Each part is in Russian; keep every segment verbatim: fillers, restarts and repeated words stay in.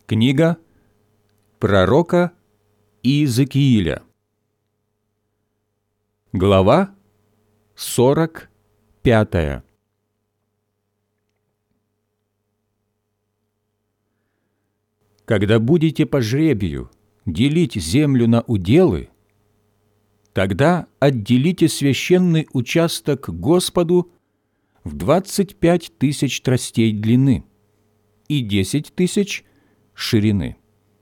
Книга пророка Иезекииля. Глава сорок пятая. Когда будете по жребию делить землю на уделы, тогда отделите священный участок Господу в двадцать пять тысяч тростей длины и десять тысяч ширины.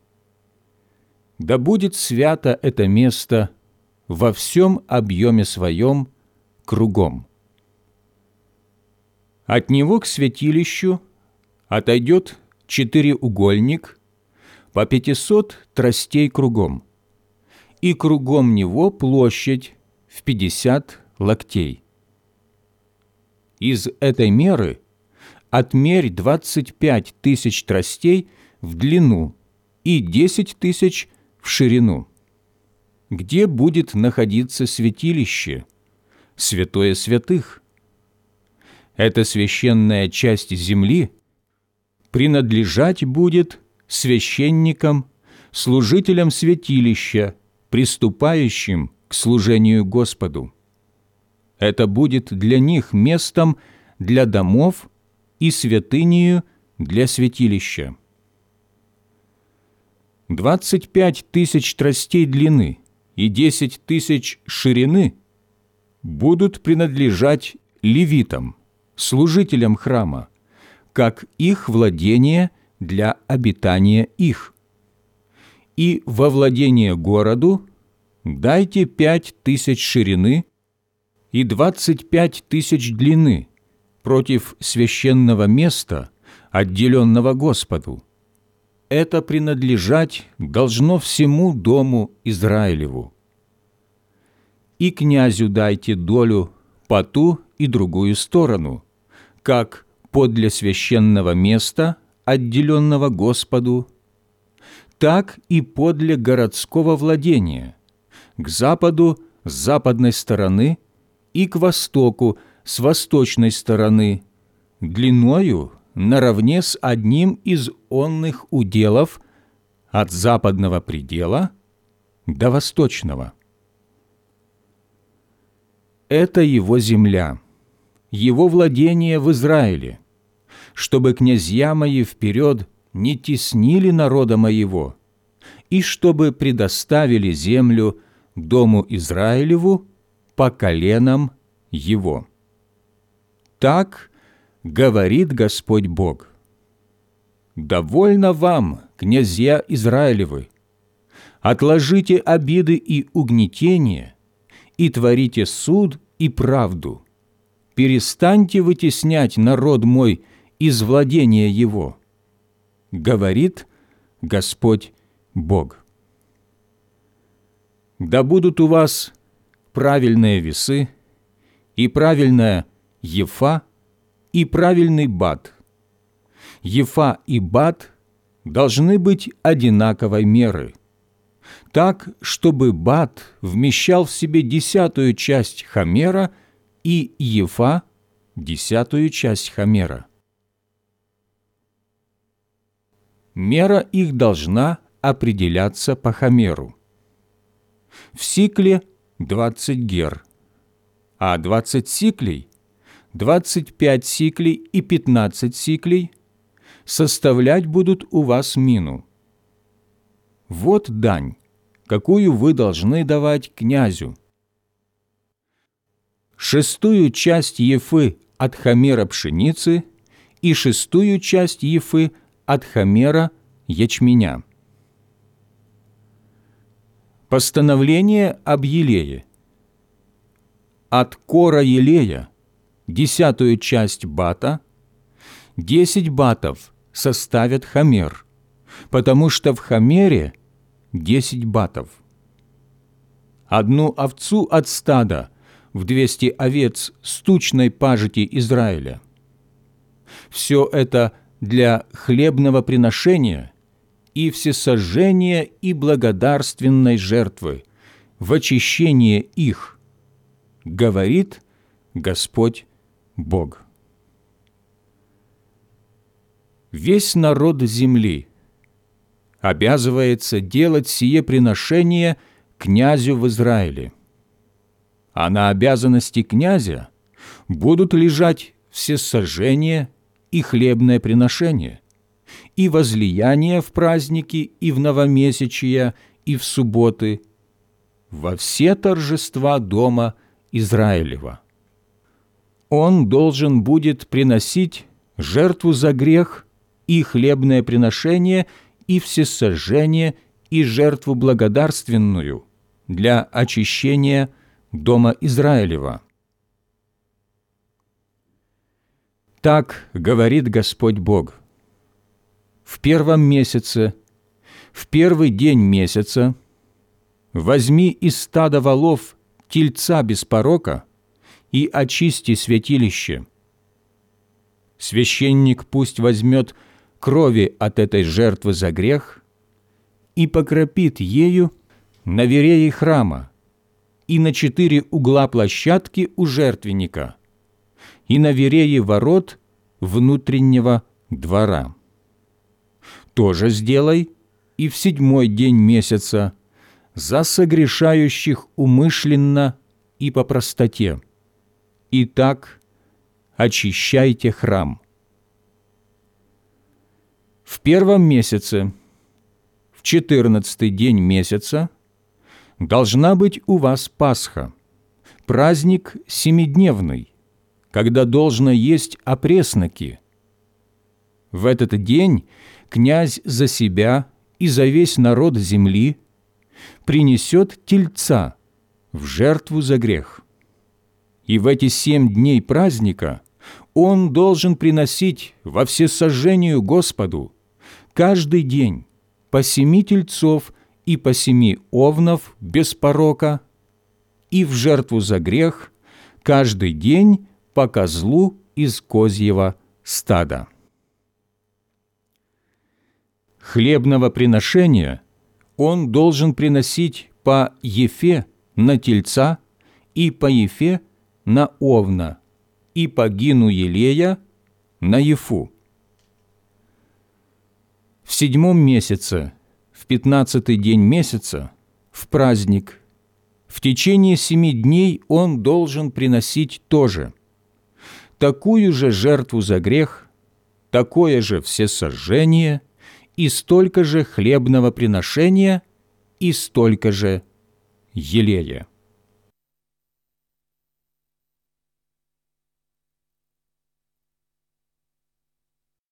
Да будет свято это место во всем объеме своем кругом. От него к святилищу отойдет четыреугольник по пятисот тростей кругом, и кругом него площадь в пятьдесят локтей. Из этой меры отмерь двадцать пять тысяч тростей в длину и десять тысяч в ширину. Где будет находиться святилище, святое святых? Эта священная часть земли принадлежать будет священникам, служителям святилища, приступающим к служению Господу. Это будет для них местом для домов и святынею для святилища. Двадцать пять тысяч тростей длины и десять тысяч ширины будут принадлежать левитам, служителям храма, как их владение для обитания их. И во владение городу дайте пять тысяч ширины и двадцать пять тысяч длины против священного места, отделенного Господу. Это принадлежать должно всему дому Израилеву. И князю дайте долю по ту и другую сторону, как подле священного места, отделенного Господу, так и подле городского владения, к западу с западной стороны и к востоку с восточной стороны, длиною наравне с одним из онных уделов от западного предела до восточного. Это его земля, его владение в Израиле, чтобы князья мои вперед не теснили народа моего, и чтобы предоставили землю дому Израилеву по коленам его. Так говорит Господь Бог: «Довольно вам, князья Израилевы, отложите обиды и угнетения, и творите суд и правду. Перестаньте вытеснять народ мой из владения его, говорит Господь Бог. Да будут у вас правильные весы, и правильная ефа, и правильный бат. Ефа и бат должны быть одинаковой меры, так, чтобы бат вмещал в себе десятую часть хомера и ефа – десятую часть хомера. Мера их должна определяться по хомеру. В сикле двадцать гер, а двадцать сиклей, двадцать пять сиклей и пятнадцать сиклей составлять будут у вас мину. Вот дань, какую вы должны давать князю. Шестую часть ефы от хомера пшеницы и шестую часть ефы от хомера ячменя. Постановление об елее. От кора елея десятую часть бата, десять батов составят хомер, потому что в хомере десять батов. Одну овцу от стада в двести овец с тучной пажити Израиля. Все это для хлебного приношения и всесожжения и благодарственной жертвы, в очищение их, говорит Господь Бог. Весь народ земли обязывается делать сие приношение князю в Израиле. А на обязанности князя будут лежать всесожжение и хлебное приношение, и возлияние в праздники, и в новомесячия, и в субботы, во все торжества дома Израилева. Он должен будет приносить жертву за грех и хлебное приношение, и всесожжение, и жертву благодарственную для очищения дома Израилева. Так говорит Господь Бог: в первом месяце, в первый день месяца, возьми из стада волов тельца без порока и очисти святилище. Священник пусть возьмет крови от этой жертвы за грех и покропит ею на вереи храма и на четыре угла площадки у жертвенника и на вереи ворот внутреннего двора. То же сделай и в седьмой день месяца за согрешающих умышленно и по простоте. Итак, очищайте храм. В первом месяце, в четырнадцатый день месяца, должна быть у вас Пасха, праздник семидневный, когда должно есть опресноки. В этот день князь за себя и за весь народ земли принесет тельца в жертву за грех. И в эти семь дней праздника он должен приносить во всесожжению Господу каждый день по семи тельцов и по семи овнов без порока, и в жертву за грех каждый день по козлу из козьего стада. Хлебного приношения он должен приносить по ефе на тельца и по ефе на овна, и по гину елея на ефу. В седьмом месяце, в пятнадцатый день месяца, в праздник, в течение семи дней он должен приносить тоже такую же жертву за грех, такое же всесожжение и столько же хлебного приношения и столько же елея.